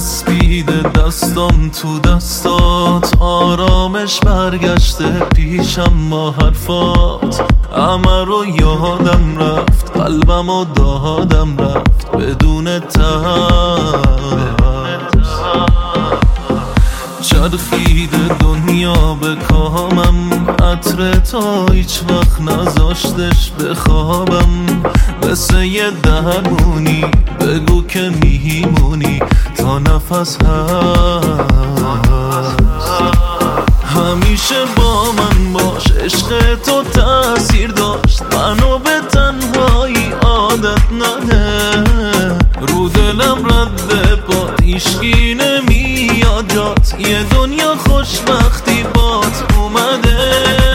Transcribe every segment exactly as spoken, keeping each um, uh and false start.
چسبیده دستم تو دستات، آرامش برگشته پیشم با حرفات. همه رو یادم رفت، قلبم و دادم رفت بدون ترس. چرخیده دنیا به کامم، عطر تا هیچ وقت نذاشتش بخوابم. مثل یه درمونی بگو که میمونی تا نفس هست. همیشه با من باش، عشق تو تأثیر داشت، منو به تنهایی عادت نده. رو دلم رد پات، هیچکی نمیاد جات، یه دنیا خوشبختی بات اومده.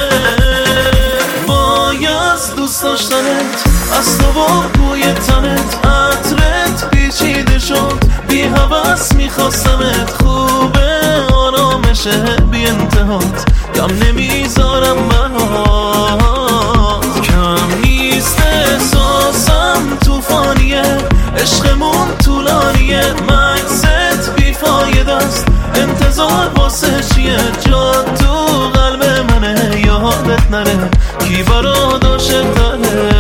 باید دوست داشتنت از تو با بوی تنت، عطرت پیچیده شد بی هوس میخواستمت. خوبه آرامشه بی انتهات، کم نمیذارم برات. کم نیست احساسم توفانیه، عشقمون طولانیه، مکست بیفاید است. انتظار واسه چیه؟ جا تو قلب منه، یادت نره کی برات عاشق تره.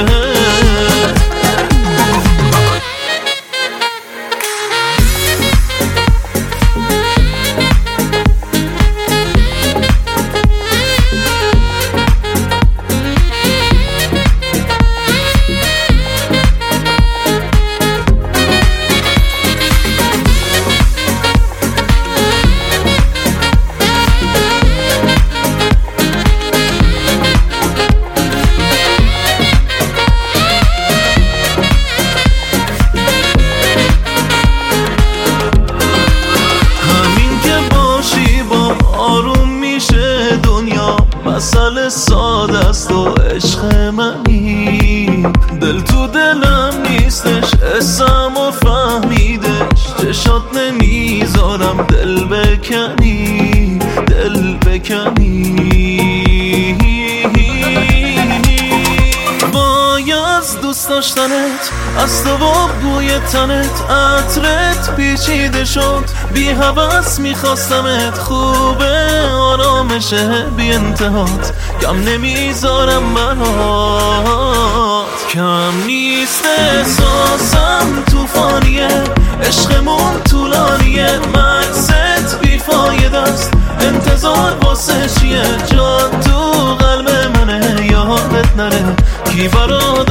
مسئله ساده است و عشق منی، دل تو دلم نیستش، اسم و فهمیدش. چشات نمیذارم دل بکنی، دل بکنی. باید دوست داشتنت از تو با بوی تنت، عطرت پیچیده شد بی هوس میخواستمت. خوبه آرامشه بی انتهات، کم نمیذارم برات. کم نیست احساسم توفانیه، عشقمون طولانیه، مکست بیفاید است. انتظار واسه چیه؟ جا تو قلب منه، یادت نره کی برات